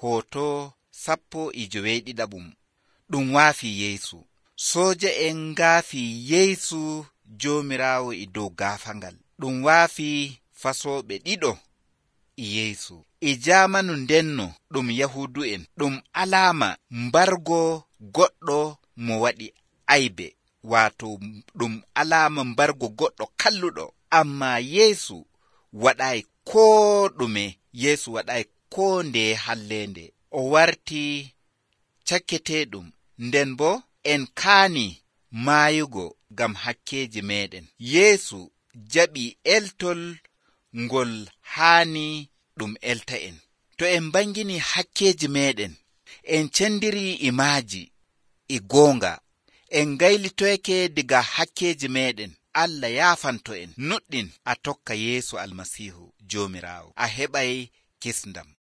hoto 12 ɗum waafi Yeesu. Soja en ngaafi Yeesu Joomiraawo e dow gaafangal. Ɗum waafi fasooɓe ɗiɗo e Yeesu. E jaamanu ndenno ɗum Yahuudu'en, ɗum alaama mbargo goɗɗo mo waɗi aybe, waato ɗum alaama mbargo goɗɗo kalluɗo. Amma Yeesu waɗayi koo ɗume, Yeesu waɗayi koo ndeye hallende. O warti cakketeeɗum, nden bo en kaani maayugo ngam hakkeeji meɗen. Yeesu jaɓi eltol ngol haani ɗum elta en. To en bangini hakkeeji meɗen, en cendiri imaaji e goonga, en gaylitoyke diga hakkeeji meɗen, Allah yaafanto en. Nuɗɗin a tokka Yeesu Almasiihu Joomiraawo, a heɓay kisndam.